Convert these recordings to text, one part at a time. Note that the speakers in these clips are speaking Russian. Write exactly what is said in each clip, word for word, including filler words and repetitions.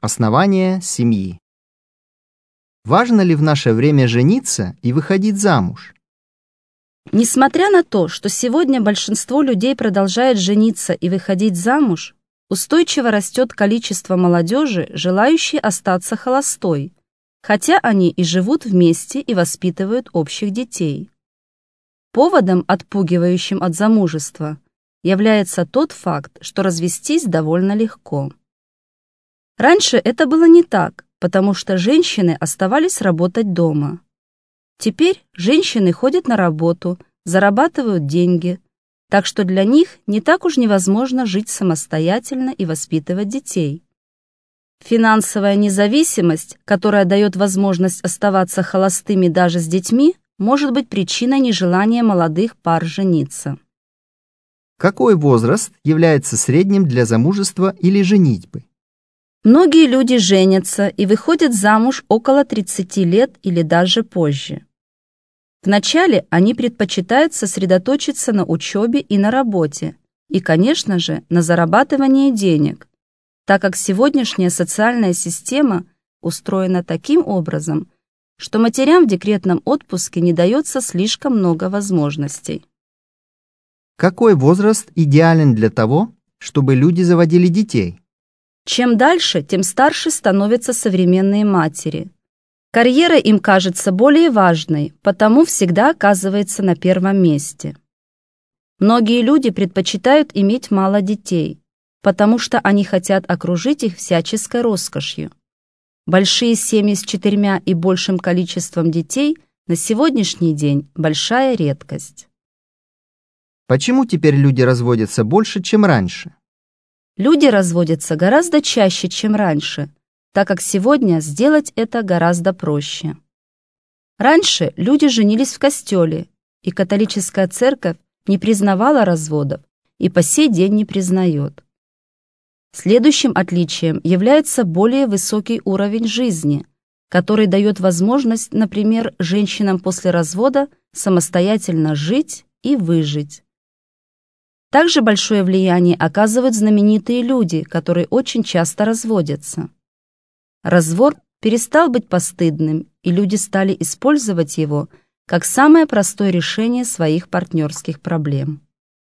Основание семьи. Важно ли в наше время жениться и выходить замуж? Несмотря на то, что сегодня большинство людей продолжает жениться и выходить замуж, устойчиво растет количество молодежи, желающей остаться холостой, хотя они и живут вместе и воспитывают общих детей. Поводом, отпугивающим от замужества, является тот факт, что развестись довольно легко. Раньше это было не так, потому что женщины оставались работать дома. Теперь женщины ходят на работу, зарабатывают деньги, так что для них не так уж невозможно жить самостоятельно и воспитывать детей. Финансовая независимость, которая дает возможность оставаться холостыми даже с детьми, может быть причиной нежелания молодых пар жениться. Какой возраст является средним для замужества или женитьбы? Многие люди женятся и выходят замуж около тридцати лет или даже позже. Вначале они предпочитают сосредоточиться на учебе и на работе, и, конечно же, на зарабатывании денег, так как сегодняшняя социальная система устроена таким образом, что матерям в декретном отпуске не дается слишком много возможностей. Какой возраст идеален для того, чтобы люди заводили детей? Чем дальше, тем старше становятся современные матери. Карьера им кажется более важной, потому всегда оказывается на первом месте. Многие люди предпочитают иметь мало детей, потому что они хотят окружить их всяческой роскошью. Большие семьи с четырьмя и большим количеством детей на сегодняшний день – большая редкость. Почему теперь люди разводятся больше, чем раньше? Люди разводятся гораздо чаще, чем раньше, так как сегодня сделать это гораздо проще. Раньше люди женились в костеле, и католическая церковь не признавала разводов и по сей день не признает. Следующим отличием является более высокий уровень жизни, который дает возможность, например, женщинам после развода самостоятельно жить и выжить. Также большое влияние оказывают знаменитые люди, которые очень часто разводятся. Развод перестал быть постыдным, и люди стали использовать его как самое простое решение своих партнерских проблем.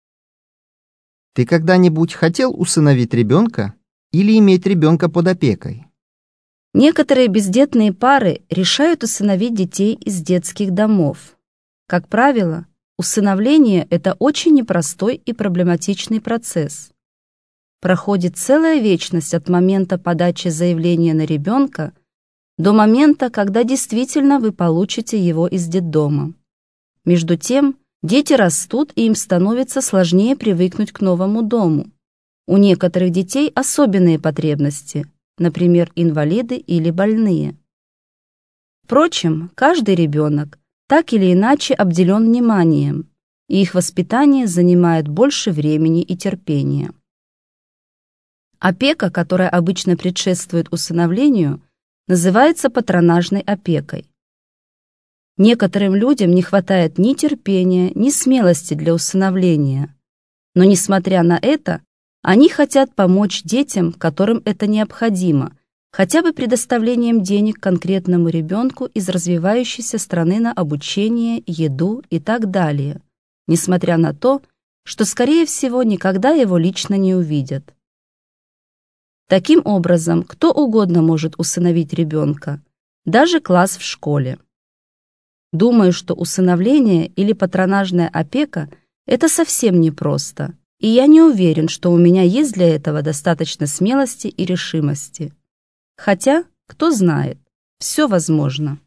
Ты когда-нибудь хотел усыновить ребенка или иметь ребенка под опекой? Некоторые бездетные пары решают усыновить детей из детских домов. Как правило, усыновление – это очень непростой и проблематичный процесс. Проходит целая вечность от момента подачи заявления на ребенка до момента, когда действительно вы получите его из детдома. Между тем, дети растут, и им становится сложнее привыкнуть к новому дому. У некоторых детей особенные потребности, например, инвалиды или больные. Впрочем, каждый ребенок так или иначе обделен вниманием, и их воспитание занимает больше времени и терпения. Опека, которая обычно предшествует усыновлению, называется патронажной опекой. Некоторым людям не хватает ни терпения, ни смелости для усыновления, но, несмотря на это, они хотят помочь детям, которым это необходимо, хотя бы предоставлением денег конкретному ребенку из развивающейся страны на обучение, еду и так далее, несмотря на то, что, скорее всего, никогда его лично не увидят. Таким образом, кто угодно может усыновить ребенка, даже класс в школе. Думаю, что усыновление или патронажная опека – это совсем непросто, и я не уверен, что у меня есть для этого достаточно смелости и решимости. Хотя, кто знает, все возможно.